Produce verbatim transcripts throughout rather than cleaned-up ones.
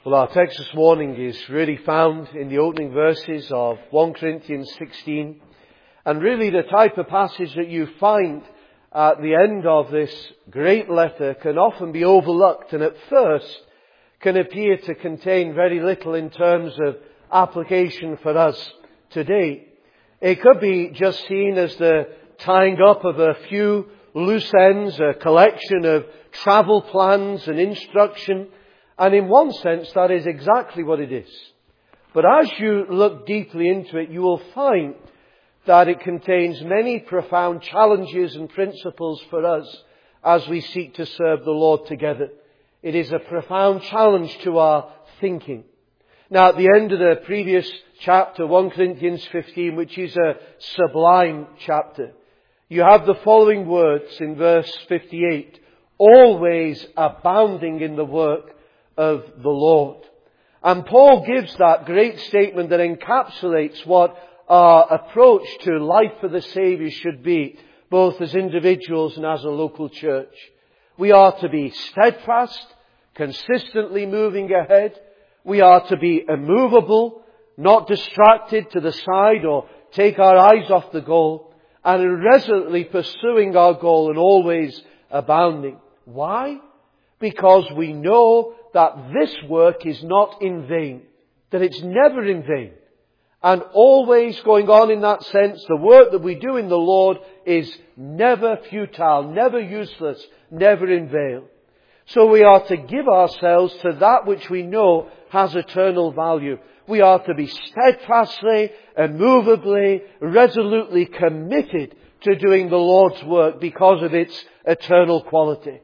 Well, our text this morning is really found in the opening verses of First Corinthians sixteen. And really the type of passage that you find at the end of this great letter can often be overlooked and at first can appear to contain very little in terms of application for us today. It could be just seen as the tying up of a few loose ends, a collection of travel plans and instruction. And in one sense, that is exactly what it is. But as you look deeply into it, you will find that it contains many profound challenges and principles for us as we seek to serve the Lord together. It is a profound challenge to our thinking. Now, at the end of the previous chapter, First Corinthians fifteen, which is a sublime chapter, you have the following words in verse fifty-eight, always abounding in the work of the Lord. And Paul gives that great statement that encapsulates what our approach to life for the Saviour should be, both as individuals and as a local church. We are to be steadfast, consistently moving ahead. We are to be immovable, not distracted to the side or take our eyes off the goal, and resolutely pursuing our goal and always abounding. Why? Because we know that this work is not in vain, that it's never in vain. And always going on in that sense, the work that we do in the Lord is never futile, never useless, never in vain. So we are to give ourselves to that which we know has eternal value. We are to be steadfastly, immovably, resolutely committed to doing the Lord's work because of its eternal quality.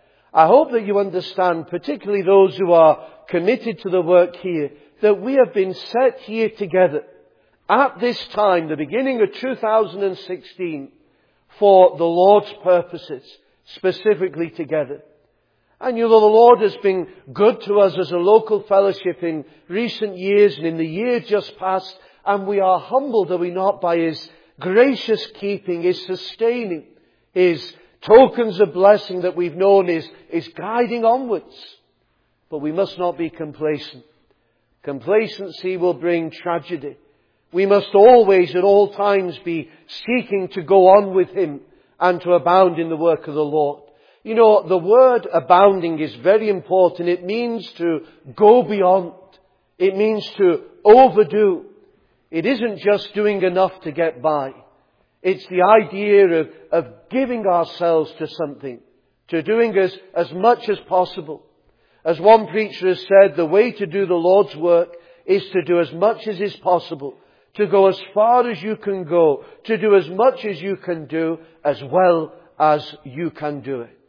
I hope that you understand, particularly those who are committed to the work here, that we have been set here together at this time, the beginning of two thousand sixteen, for the Lord's purposes, specifically together. And you know, the Lord has been good to us as a local fellowship in recent years and in the year just past, and we are humbled, are we not, by His gracious keeping, His sustaining, His tokens of blessing that we've known is, is guiding onwards. But we must not be complacent. Complacency will bring tragedy. We must always at all times be seeking to go on with Him and to abound in the work of the Lord. You know, the word abounding is very important. It means to go beyond. It means to overdo. It isn't just doing enough to get by. It's the idea of, of giving ourselves to something, to doing as, as much as possible. As one preacher has said, the way to do the Lord's work is to do as much as is possible, to go as far as you can go, to do as much as you can do, as well as you can do it.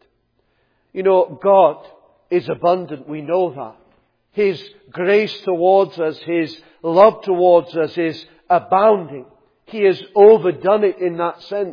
You know, God is abundant, we know that. His grace towards us, His love towards us is abounding. He has overdone it in that sense.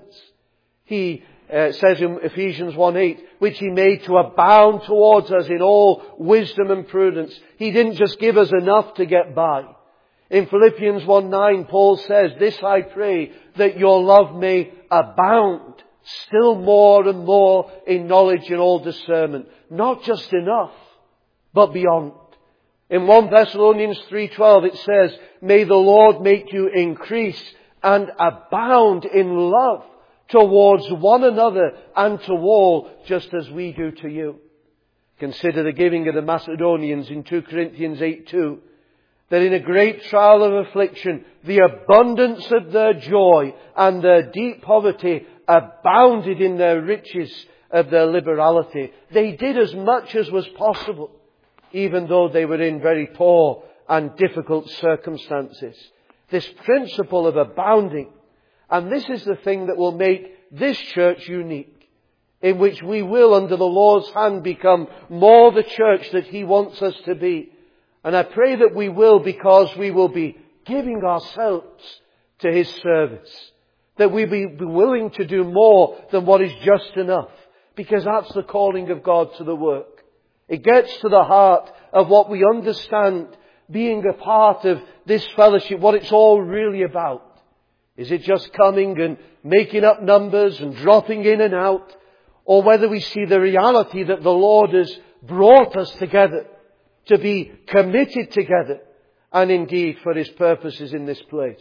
He uh, says in Ephesians one eight, which He made to abound towards us in all wisdom and prudence. He didn't just give us enough to get by. In Philippians one nine, Paul says, this I pray, that your love may abound still more and more in knowledge and all discernment. Not just enough, but beyond. In First Thessalonians three twelve it says, may the Lord make you increase and abound in love towards one another and to all, just as we do to you. Consider the giving of the Macedonians in Second Corinthians eight two, that in a great trial of affliction, the abundance of their joy and their deep poverty abounded in their riches of their liberality. They did as much as was possible, even though they were in very poor and difficult circumstances. This principle of abounding. And this is the thing that will make this church unique, in which we will, under the Lord's hand, become more the church that He wants us to be. And I pray that we will, because we will be giving ourselves to His service. That we be willing to do more than what is just enough. Because that's the calling of God to the work. It gets to the heart of what we understand being a part of this fellowship, what it's all really about. Is it just coming and making up numbers and dropping in and out? Or whether we see the reality that the Lord has brought us together to be committed together, and indeed for His purposes in this place.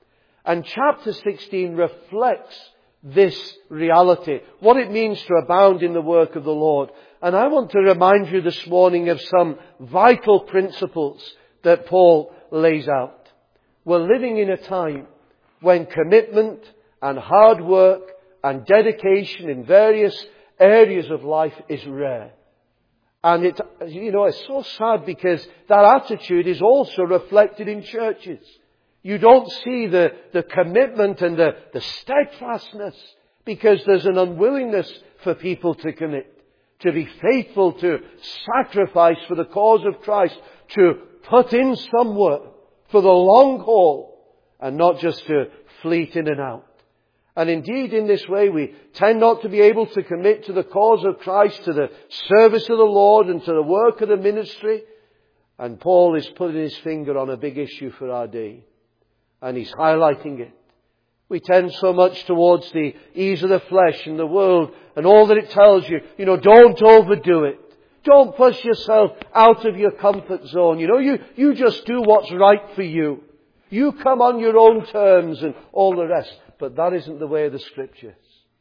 And chapter sixteen reflects this reality, what it means to abound in the work of the Lord. And I want to remind you this morning of some vital principles that Paul lays out. We're living in a time when commitment and hard work and dedication in various areas of life is rare. And it, you know, it's so sad because that attitude is also reflected in churches. You don't see the, the commitment and the, the steadfastness because there's an unwillingness for people to commit, to be faithful, to sacrifice for the cause of Christ, to put in some work for the long haul and not just to fleet in and out. And indeed, in this way, we tend not to be able to commit to the cause of Christ, to the service of the Lord and to the work of the ministry. And Paul is putting his finger on a big issue for our day. And he's highlighting it. We tend so much towards the ease of the flesh and the world and all that it tells you. You know, don't overdo it. Don't push yourself out of your comfort zone. You know, you, you just do what's right for you. You come on your own terms and all the rest. But that isn't the way of the Scriptures.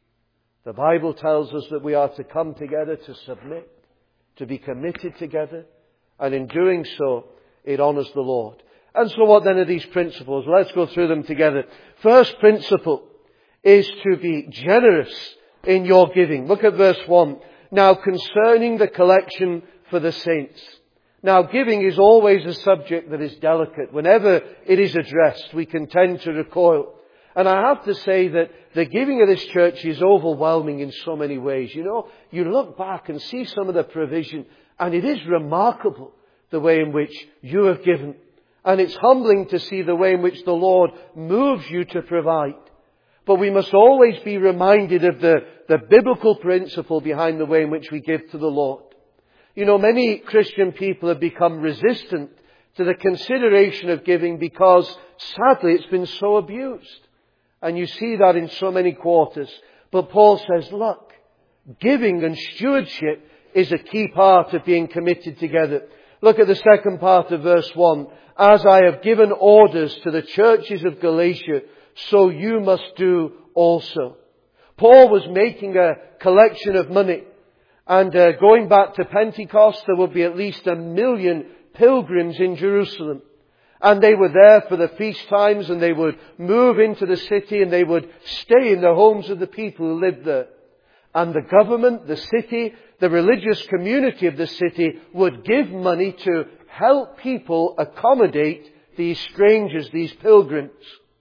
The Bible tells us that we are to come together to submit, to be committed together. And in doing so, it honours the Lord. And so what then are these principles? Let's go through them together. First principle is to be generous in your giving. Look at verse one. Now concerning the collection for the saints. Now giving is always a subject that is delicate. Whenever it is addressed, we can tend to recoil. And I have to say that the giving of this church is overwhelming in so many ways. You know, you look back and see some of the provision, and it is remarkable the way in which you have given. And it's humbling to see the way in which the Lord moves you to provide. But we must always be reminded of the, the biblical principle behind the way in which we give to the Lord. You know, many Christian people have become resistant to the consideration of giving because, sadly, it's been so abused. And you see that in so many quarters. But Paul says, look, giving and stewardship is a key part of being committed together. Look at the second part of verse one. As I have given orders to the churches of Galatia, so you must do also. Paul was making a collection of money. And uh, going back to Pentecost, there would be at least a million pilgrims in Jerusalem. And they were there for the feast times, and they would move into the city, and they would stay in the homes of the people who lived there. And the government, the city, the religious community of the city would give money to help people accommodate these strangers, these pilgrims.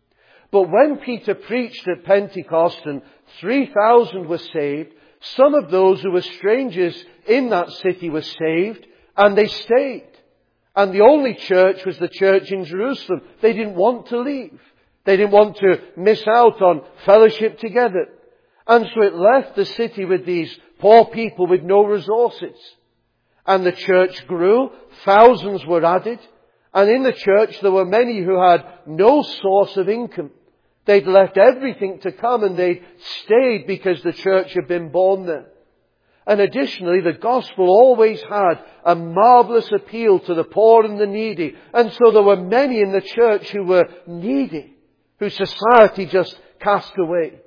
But when Peter preached at Pentecost and three thousand were saved, some of those who were strangers in that city were saved, and they stayed. And the only church was the church in Jerusalem. They didn't want to leave. They didn't want to miss out on fellowship together. And so it left the city with these poor people with no resources. And the church grew. Thousands were added. And in the church there were many who had no source of income. They'd left everything to come, and they stayed because the church had been born there. And additionally, the gospel always had a marvellous appeal to the poor and the needy. And so there were many in the church who were needy, who society just cast away.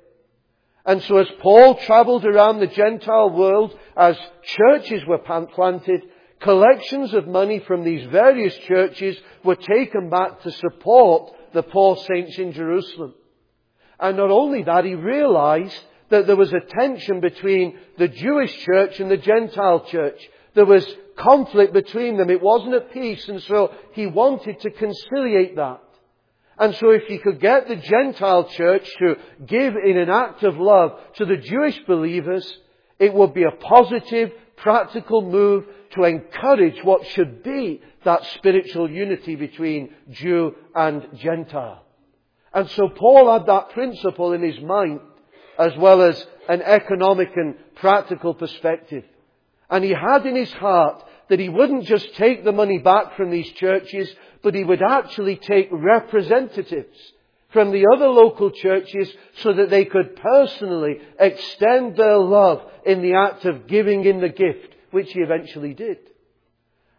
And so as Paul travelled around the Gentile world, as churches were planted, collections of money from these various churches were taken back to support the poor saints in Jerusalem. And not only that, he realized that there was a tension between the Jewish church and the Gentile church. There was conflict between them. It wasn't at peace. And so he wanted to conciliate that. And so if he could get the Gentile church to give in an act of love to the Jewish believers, it would be a positive, practical move to encourage what should be that spiritual unity between Jew and Gentile. And so Paul had that principle in his mind, as well as an economic and practical perspective. And he had in his heart that he wouldn't just take the money back from these churches, but he would actually take representatives from the other local churches so that they could personally extend their love in the act of giving in the gift, which he eventually did.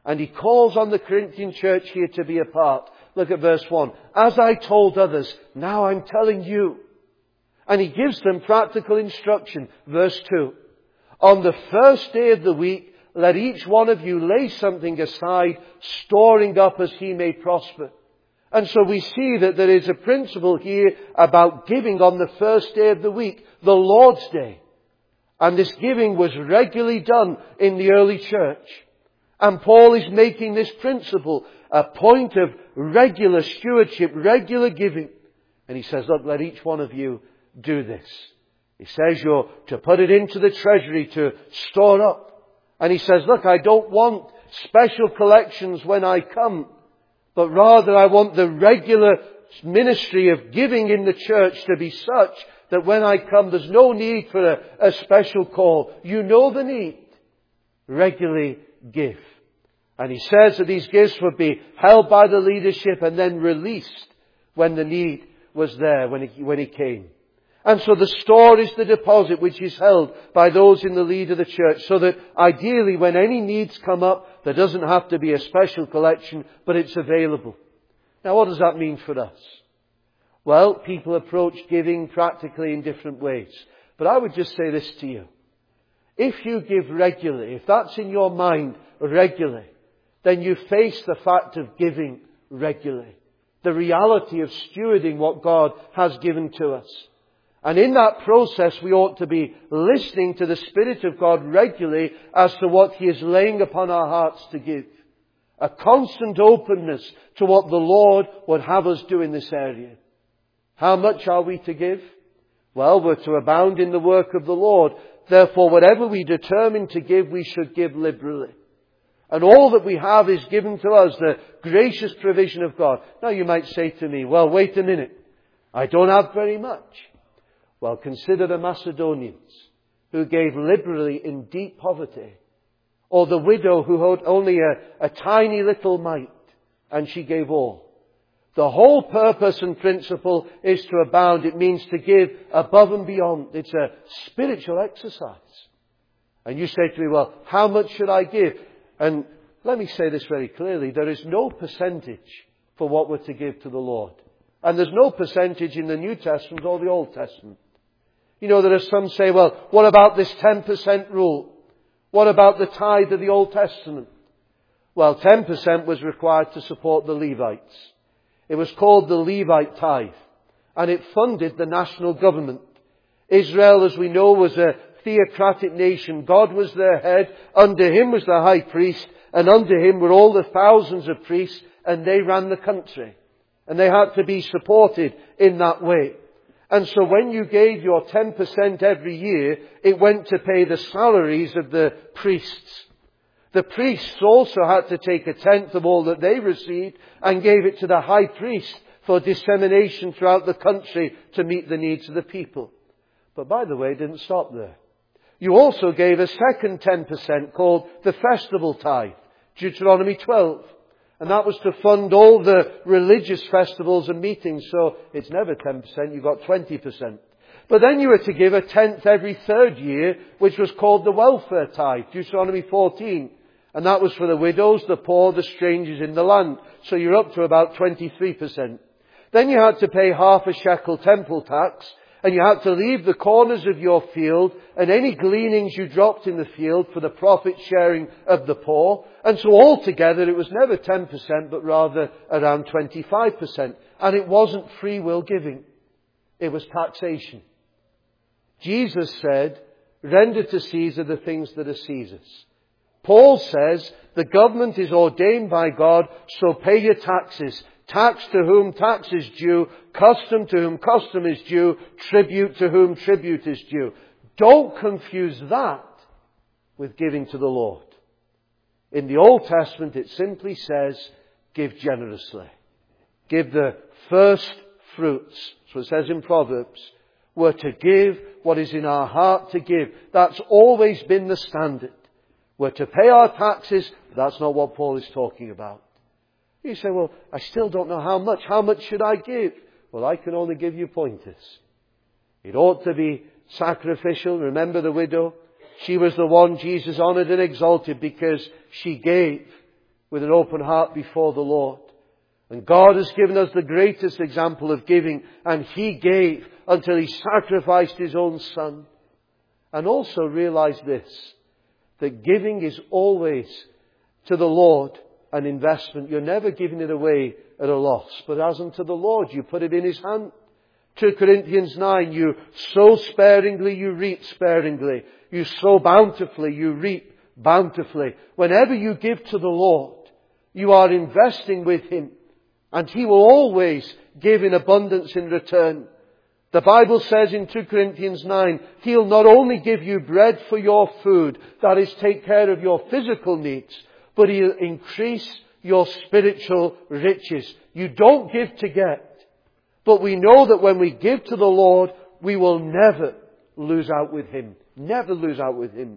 And he calls on the Corinthian church here to be a part. Look at verse one. As I told others, now I'm telling you. And he gives them practical instruction. Verse two. On the first day of the week, let each one of you lay something aside, storing up as he may prosper. And so we see that there is a principle here about giving on the first day of the week, the Lord's Day. And this giving was regularly done in the early church. And Paul is making this principle a point of regular stewardship, regular giving. And he says, look, let each one of you do this. He says you're to put it into the treasury to store up. And he says, look, I don't want special collections when I come, but rather I want the regular ministry of giving in the church to be such that when I come, there's no need for a, a special call. You know the need. Regularly give. And he says that these gifts would be held by the leadership and then released when the need was there, when he, when he came. And so the store is the deposit which is held by those in the lead of the church, so that ideally when any needs come up, there doesn't have to be a special collection, but it's available. Now what does that mean for us? Well, people approach giving practically in different ways. But I would just say this to you. If you give regularly, if that's in your mind regularly, then you face the fact of giving regularly. The reality of stewarding what God has given to us. And in that process, we ought to be listening to the Spirit of God regularly as to what He is laying upon our hearts to give. A constant openness to what the Lord would have us do in this area. How much are we to give? Well, we're to abound in the work of the Lord. Therefore, whatever we determine to give, we should give liberally. And all that we have is given to us, the gracious provision of God. Now you might say to me, well, wait a minute. I don't have very much. Well, consider the Macedonians who gave liberally in deep poverty. Or the widow who had only a, a tiny little mite and she gave all. The whole purpose and principle is to abound. It means to give above and beyond. It's a spiritual exercise. And you say to me, well, how much should I give? And let me say this very clearly. There is no percentage for what we're to give to the Lord. And there's no percentage in the New Testament or the Old Testament. You know, there are some say, well, what about this ten percent rule? What about the tithe of the Old Testament? Well, ten percent was required to support the Levites. It was called the Levite tithe. And it funded the national government. Israel, as we know, was a theocratic nation. God was their head. Under Him was the high priest. And under Him were all the thousands of priests. And they ran the country. And they had to be supported in that way. And so when you gave your ten percent every year, it went to pay the salaries of the priests. The priests also had to take a tenth of all that they received and gave it to the high priest for dissemination throughout the country to meet the needs of the people. But by the way, it didn't stop there. You also gave a second ten percent called the festival tithe, Deuteronomy twelve. And that was to fund all the religious festivals and meetings. So it's never ten percent, you got twenty percent. But then you were to give a tenth every third year, which was called the welfare tithe, Deuteronomy fourteen. And that was for the widows, the poor, the strangers in the land. So you're up to about twenty-three percent. Then you had to pay half a shekel temple tax. And you had to leave the corners of your field and any gleanings you dropped in the field for the profit sharing of the poor. And so altogether it was never ten percent but rather around twenty-five percent. And it wasn't free will giving. It was taxation. Jesus said, render to Caesar the things that are Caesar's. Paul says, the government is ordained by God, so pay your taxes. Tax to whom tax is due, custom to whom custom is due, tribute to whom tribute is due. Don't confuse that with giving to the Lord. In the Old Testament it simply says, give generously. Give the first fruits. That's what it says in Proverbs. We're to give what is in our heart to give. That's always been the standard. We're to pay our taxes, but that's not what Paul is talking about. You say, well, I still don't know how much. How much should I give? Well, I can only give you pointers. It ought to be sacrificial. Remember the widow? She was the one Jesus honoured and exalted because she gave with an open heart before the Lord. And God has given us the greatest example of giving, and He gave until He sacrificed His own Son. And also realize this, that giving is always to the Lord an investment. You're never giving it away at a loss, but as unto the Lord, you put it in His hand. Second Corinthians nine, you sow sparingly, you reap sparingly. You sow bountifully, you reap bountifully. Whenever you give to the Lord, you are investing with Him, and He will always give in abundance in return. The Bible says in Second Corinthians nine, He'll not only give you bread for your food, that is, take care of your physical needs, but He'll increase your spiritual riches. You don't give to get. But we know that when we give to the Lord, we will never lose out with Him. Never lose out with Him.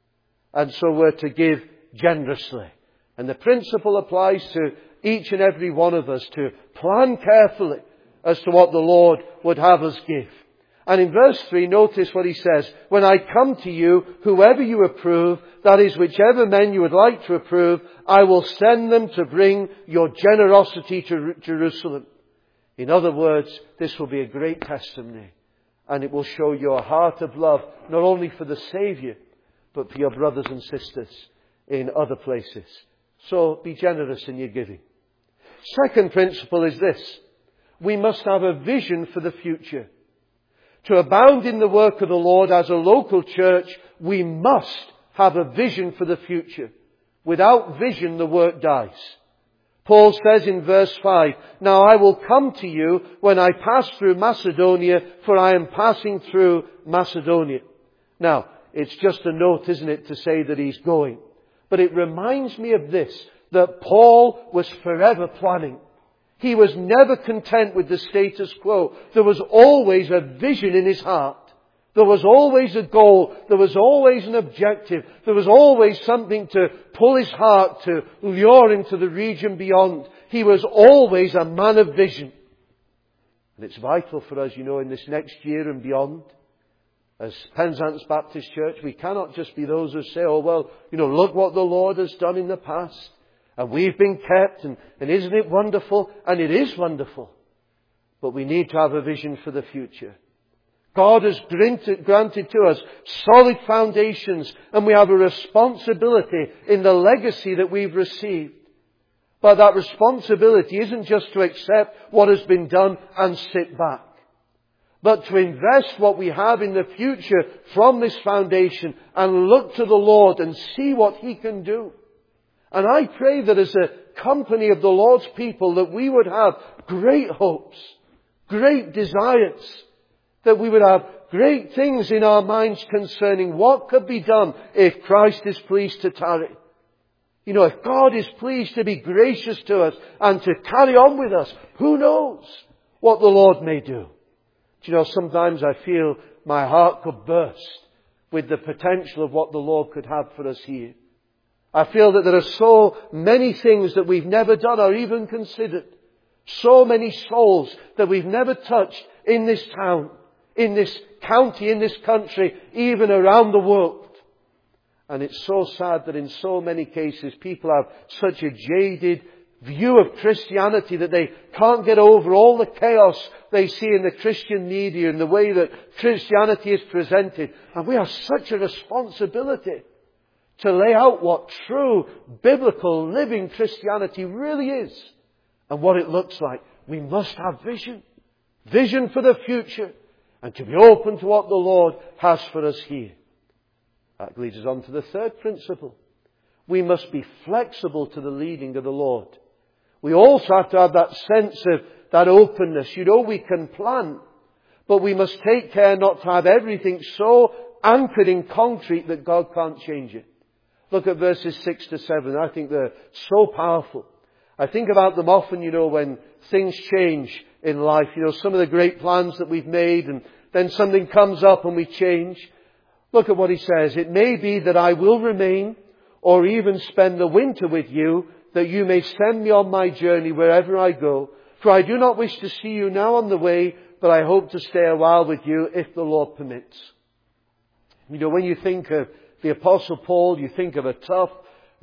And so we're to give generously. And the principle applies to each and every one of us to plan carefully as to what the Lord would have us give. And in verse three, notice what He says. When I come to you, whoever you approve, that is, whichever men you would like to approve, I will send them to bring your generosity to Jerusalem. In other words, this will be a great testimony, and it will show your heart of love, not only for the Saviour, but for your brothers and sisters in other places. So be generous in your giving. Second principle is this. We must have a vision for the future. To abound in the work of the Lord as a local church, we must have a vision for the future. Without vision, the work dies. Paul says in verse five, Now I will come to you when I pass through Macedonia, for I am passing through Macedonia. Now, it's just a note, isn't it, to say that he's going. But it reminds me of this, that Paul was forever planning. He was never content with the status quo. There was always a vision in his heart. There was always a goal. There was always an objective. There was always something to pull his heart, to lure him to the region beyond. He was always a man of vision. And it's vital for us, you know, in this next year and beyond. As Penzance Baptist Church, we cannot just be those who say, oh, well, you know, look what the Lord has done in the past. And we've been kept, and, and isn't it wonderful? And it is wonderful. But we need to have a vision for the future. God has granted, granted to us solid foundations, and we have a responsibility in the legacy that we've received. But that responsibility isn't just to accept what has been done and sit back, but to invest what we have in the future from this foundation and look to the Lord and see what He can do. And I pray that as a company of the Lord's people that we would have great hopes, great desires, that we would have great things in our minds concerning what could be done if Christ is pleased to tarry. You know, if God is pleased to be gracious to us and to carry on with us, who knows what the Lord may do. Do you know, sometimes I feel my heart could burst with the potential of what the Lord could have for us here. I feel that there are so many things that we've never done or even considered. So many souls that we've never touched in this town, in this county, in this country, even around the world. And it's so sad that in so many cases people have such a jaded view of Christianity that they can't get over all the chaos they see in the Christian media and the way that Christianity is presented. And we have such a responsibility to lay out what true, biblical, living Christianity really is and what it looks like. We must have vision. Vision for the future. And to be open to what the Lord has for us here. That leads us on to the third principle. We must be flexible to the leading of the Lord. We also have to have that sense of that openness. You know, we can plan, but we must take care not to have everything so anchored in concrete that God can't change it. Look at verses six to seven. I think they're so powerful. I think about them often, you know, when things change in life. You know, some of the great plans that we've made, and then something comes up and we change. Look at what he says. It may be that I will remain or even spend the winter with you, that you may send me on my journey wherever I go. For I do not wish to see you now on the way, but I hope to stay a while with you if the Lord permits. You know, when you think of the Apostle Paul, you think of a tough,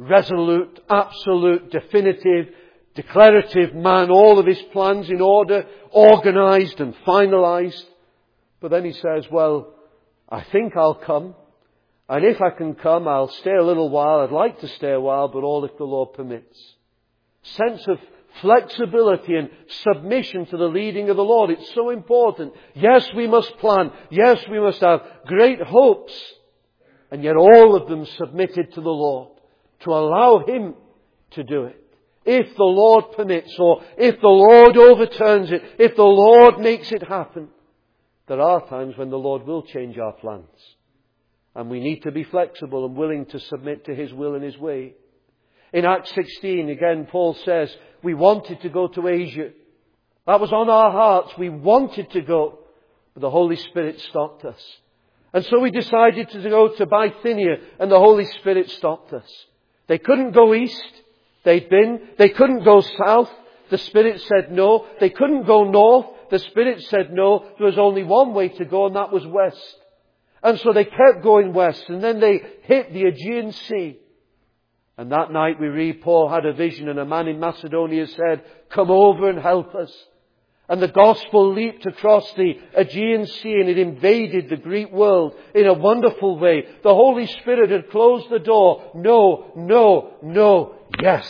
resolute, absolute, definitive, declarative man, all of his plans in order, organized and finalized. But then he says, well, I think I'll come. And if I can come, I'll stay a little while. I'd like to stay a while, but all if the Lord permits. Sense of flexibility and submission to the leading of the Lord. It's so important. Yes, we must plan. Yes, we must have great hopes. And yet all of them submitted to the Lord to allow Him to do it. If the Lord permits, or if the Lord overturns it, if the Lord makes it happen. There are times when the Lord will change our plans. And we need to be flexible and willing to submit to His will and His way. In Acts sixteen, again, Paul says, we wanted to go to Asia. That was on our hearts. We wanted to go. But the Holy Spirit stopped us. And so we decided to go to Bithynia, and the Holy Spirit stopped us. They couldn't go east. They'd been. They couldn't go south. The Spirit said no. They couldn't go north. The Spirit said no. There was only one way to go, and that was west. And so they kept going west, and then they hit the Aegean Sea. And that night we read Paul had a vision, and a man in Macedonia said, come over and help us. And the gospel leaped across the Aegean Sea, and it invaded the Greek world in a wonderful way. The Holy Spirit had closed the door. No, no, no, yes.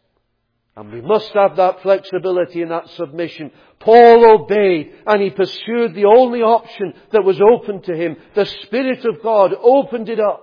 And we must have that flexibility and that submission. Paul obeyed, and he pursued the only option that was open to him. The Spirit of God opened it up.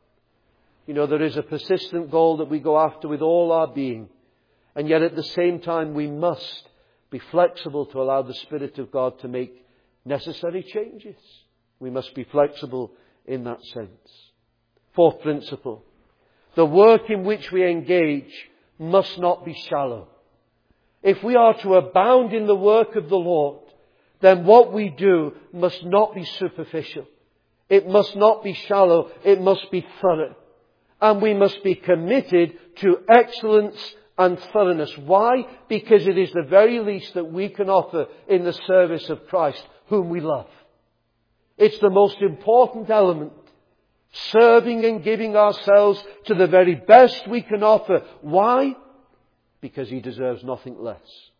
You know, there is a persistent goal that we go after with all our being. And yet at the same time we must be flexible to allow the Spirit of God to make necessary changes. We must be flexible in that sense. Fourth principle. The work in which we engage must not be shallow. If we are to abound in the work of the Lord, then what we do must not be superficial. It must not be shallow. It must be thorough. And we must be committed to excellence and thoroughness. Why? Because it is the very least that we can offer in the service of Christ, whom we love. It's the most important element. Serving and giving ourselves to the very best we can offer. Why? Because He deserves nothing less.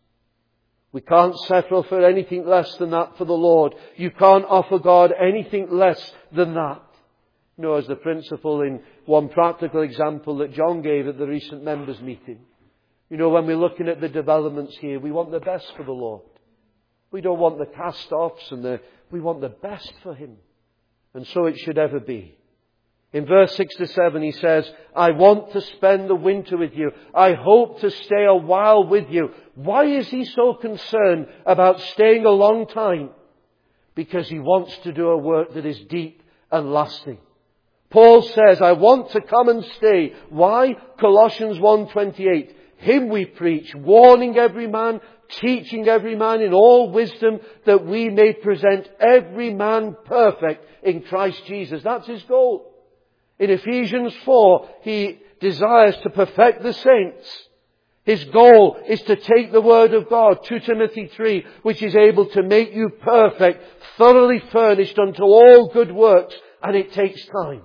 We can't settle for anything less than that for the Lord. You can't offer God anything less than that. You know, as the principle in one practical example that John gave at the recent members' meeting. You know, when we're looking at the developments here, we want the best for the Lord. We don't want the cast-offs and the, we want the best for Him. And so it should ever be. In verse six to seven he says, I want to spend the winter with you. I hope to stay a while with you. Why is he so concerned about staying a long time? Because he wants to do a work that is deep and lasting. Paul says, I want to come and stay. Why? Colossians one twenty-eight. Him we preach, warning every man, teaching every man in all wisdom, that we may present every man perfect in Christ Jesus. That's his goal. In Ephesians four, he desires to perfect the saints. His goal is to take the Word of God, Second Timothy three, which is able to make you perfect, thoroughly furnished unto all good works, and it takes time.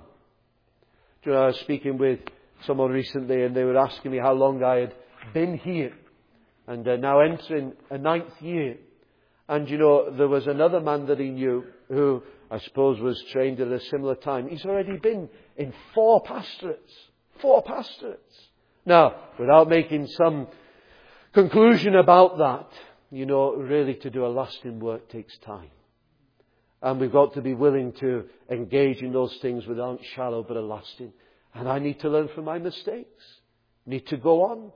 You know, I was speaking with someone recently, and they were asking me how long I had been here, and uh, now entering a ninth year. And you know, there was another man that he knew who I suppose was trained at a similar time. He's already been in four pastorates. Four pastorates. Now, without making some conclusion about that, you know, really to do a lasting work takes time. And we've got to be willing to engage in those things without shallow but a lasting. And I need to learn from my mistakes. Need to go on.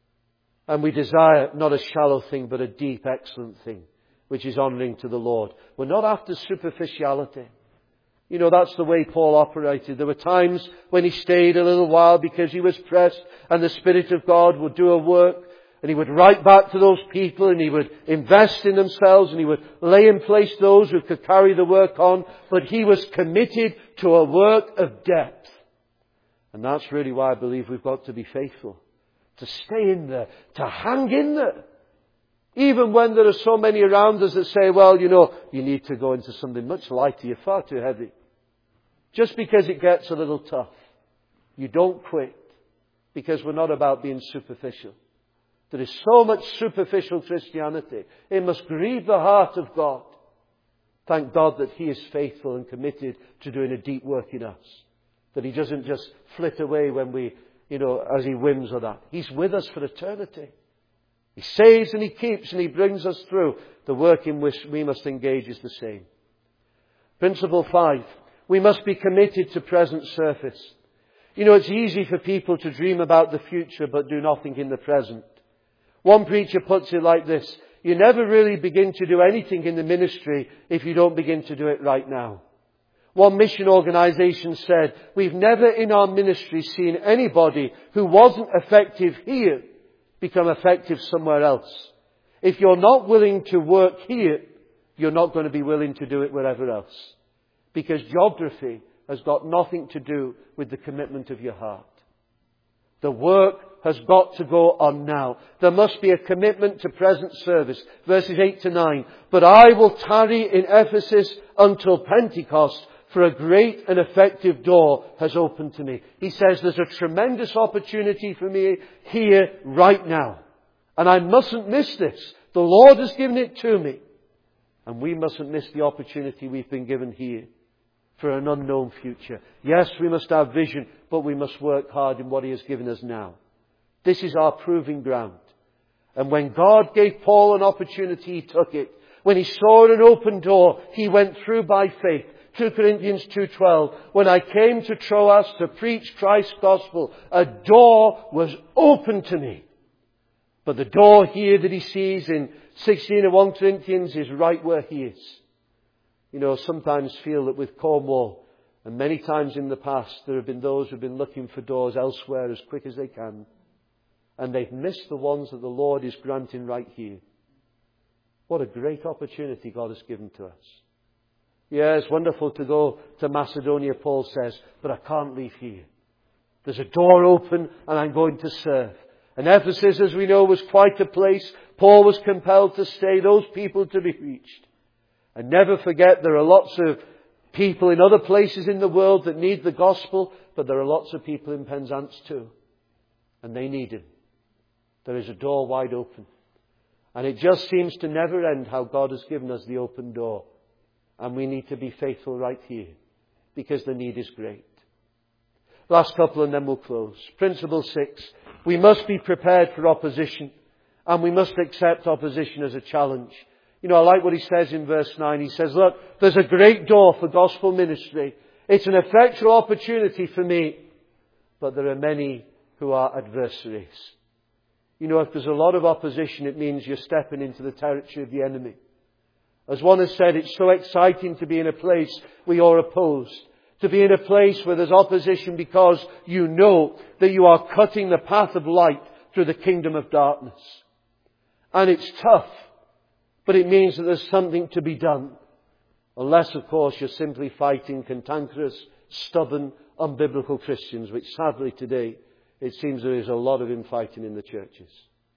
And we desire not a shallow thing but a deep, excellent thing, which is honouring to the Lord. We're not after superficiality. You know, that's the way Paul operated. There were times when he stayed a little while because he was pressed, and the Spirit of God would do a work, and he would write back to those people, and he would invest in themselves, and he would lay in place those who could carry the work on. But he was committed to a work of depth. And that's really why I believe we've got to be faithful. To stay in there. To hang in there. Even when there are so many around us that say, well, you know, you need to go into something much lighter. You're far too heavy. Just because it gets a little tough. You don't quit. because we're not about being superficial. There is so much superficial Christianity. It must grieve the heart of God. Thank God that He is faithful and committed to doing a deep work in us. That He doesn't just flit away when we, you know, as He whims or that. He's with us for eternity. He saves and He keeps and He brings us through. The work in which we must engage is the same. Principle five. We must be committed to present service. You know, it's easy for people to dream about the future but do nothing in the present. One preacher puts it like this: you never really begin to do anything in the ministry if you don't begin to do it right now. One mission organisation said, we've never in our ministry seen anybody who wasn't effective here become effective somewhere else. If you're not willing to work here, you're not going to be willing to do it wherever else. Because geography has got nothing to do with the commitment of your heart. The work has got to go on now. There must be a commitment to present service. Verses eight to nine. But I will tarry in Ephesus until Pentecost, for a great and effective door has opened to me. He says there's a tremendous opportunity for me here right now. And I mustn't miss this. The Lord has given it to me. And we mustn't miss the opportunity we've been given here for an unknown future. Yes, we must have vision, but we must work hard in what He has given us now. This is our proving ground. And when God gave Paul an opportunity, he took it. When he saw an open door, he went through by faith. Second Corinthians two twelve. When I came to Troas to preach Christ's gospel, a door was open to me. But the door here that he sees in sixteen of First Corinthians is right where he is. You know, sometimes feel that with Cornwall, and many times in the past, there have been those who have been looking for doors elsewhere as quick as they can. And they've missed the ones that the Lord is granting right here. What a great opportunity God has given to us. Yeah, it's wonderful to go to Macedonia, Paul says, but I can't leave here. There's a door open and I'm going to serve. And Ephesus, as we know, was quite a place. Paul was compelled to stay, those people to be reached. And never forget, there are lots of people in other places in the world that need the gospel, but there are lots of people in Penzance too. And they need Him. There is a door wide open. And it just seems to never end how God has given us the open door. And we need to be faithful right here, because the need is great. Last couple and then we'll close. Principle six. We must be prepared for opposition. And we must accept opposition as a challenge. You know, I like what he says in verse nine. He says, look, there's a great door for gospel ministry. It's an effectual opportunity for me. But there are many who are adversaries. You know, if there's a lot of opposition, it means you're stepping into the territory of the enemy. As one has said, it's so exciting to be in a place where you're opposed. To be in a place where there's opposition because you know that you are cutting the path of light through the kingdom of darkness. And it's tough, but it means that there's something to be done. Unless, of course, you're simply fighting cantankerous, stubborn, unbiblical Christians, which sadly today it seems there is a lot of infighting in the churches.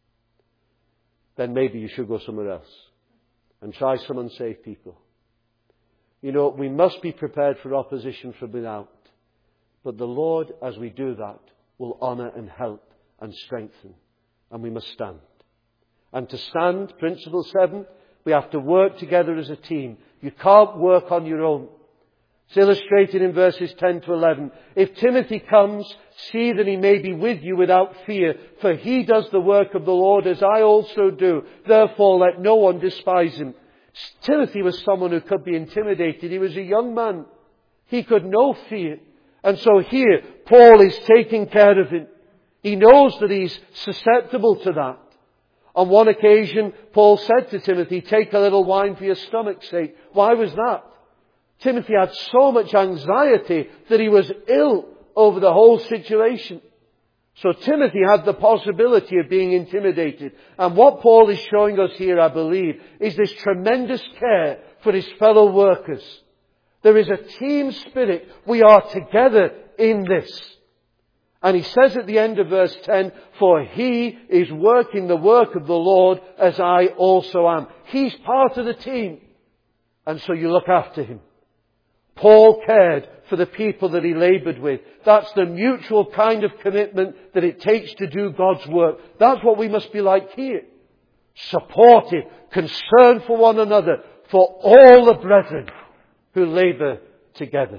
Then maybe you should go somewhere else and try some unsaved people. You know, we must be prepared for opposition from without. But the Lord, as we do that, will honour and help and strengthen. And we must stand. And to stand, principle seven, we have to work together as a team. You can't work on your own. It's illustrated in verses ten to eleven. If Timothy comes, see that he may be with you without fear, for he does the work of the Lord as I also do. Therefore let no one despise him. Timothy was someone who could be intimidated. He was a young man. He could know fear. And so here, Paul is taking care of him. He knows that he's susceptible to that. On one occasion, Paul said to Timothy, take a little wine for your stomach's sake. Why was that? Timothy had so much anxiety that he was ill over the whole situation. So Timothy had the possibility of being intimidated. And what Paul is showing us here, I believe, is this tremendous care for his fellow workers. There is a team spirit. We are together in this. And he says at the end of verse ten, for he is working the work of the Lord as I also am. He's part of the team. And so you look after him. Paul cared for for the people that he laboured with. That's the mutual kind of commitment that it takes to do God's work. That's what we must be like here. Supportive, concerned for one another, for all the brethren who labour together.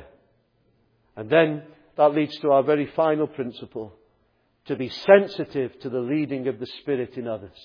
And then that leads to our very final principle, to be sensitive to the leading of the Spirit in others.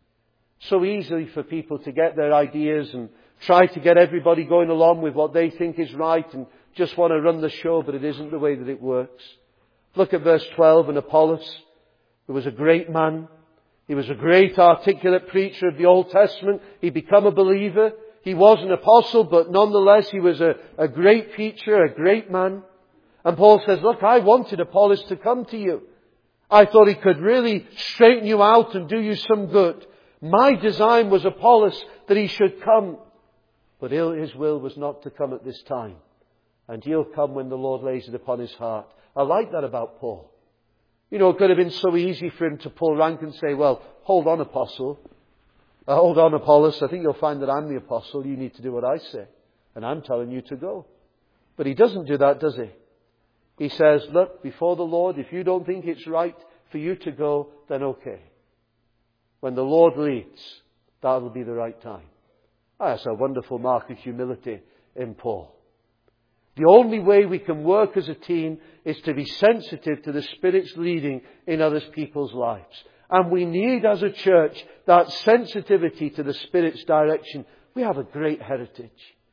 So easy for people to get their ideas and try to get everybody going along with what they think is right and just want to run the show, but it isn't the way that it works. Look at verse twelve. And Apollos, who was a great man, he was a great articulate preacher of the Old Testament. He became a believer. He was an apostle, but nonetheless he was a, a great preacher, a great man. And Paul says, look, I wanted Apollos to come to you. I thought he could really straighten you out and do you some good. My design was Apollos, that he should come. But his will was not to come at this time. And he'll come when the Lord lays it upon his heart. I like that about Paul. You know, it could have been so easy for him to pull rank and say, well, hold on, Apostle. Uh, hold on, Apollos. I think you'll find that I'm the apostle. You need to do what I say. And I'm telling you to go. But he doesn't do that, does he? He says, look, before the Lord, if you don't think it's right for you to go, then okay. When the Lord leads, that'll be the right time. Oh, that's a wonderful mark of humility in Paul. The only way we can work as a team is to be sensitive to the Spirit's leading in other people's lives. And we need, as a church, that sensitivity to the Spirit's direction. We have a great heritage.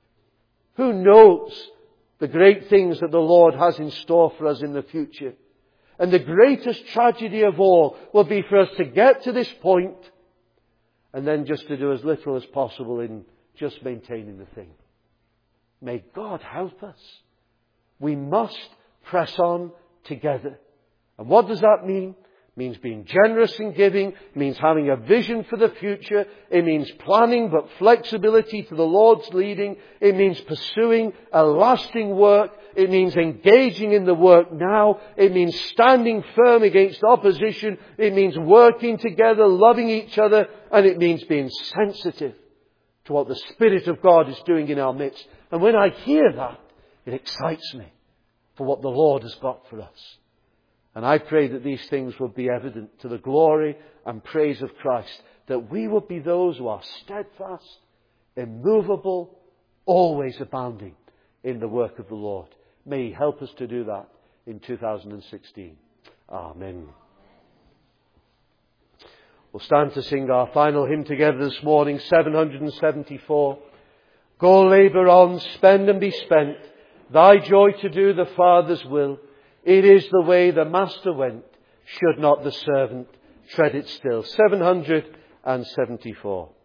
Who knows the great things that the Lord has in store for us in the future? And the greatest tragedy of all will be for us to get to this point and then just to do as little as possible in just maintaining the thing. May God help us. We must press on together. And what does that mean? It means being generous in giving. It means having a vision for the future. It means planning but flexibility to the Lord's leading. It means pursuing a lasting work. It means engaging in the work now. It means standing firm against opposition. It means working together, loving each other. And it means being sensitive to what the Spirit of God is doing in our midst. And when I hear that, it excites me for what the Lord has got for us. And I pray that these things will be evident to the glory and praise of Christ, that we will be those who are steadfast, immovable, always abounding in the work of the Lord. May He help us to do that in two thousand sixteen. Amen. We'll stand to sing our final hymn together this morning, seven hundred seventy-four. Go labour on, spend and be spent, thy joy to do the Father's will. It is the way the Master went, should not the servant tread it still. seven hundred seventy-four.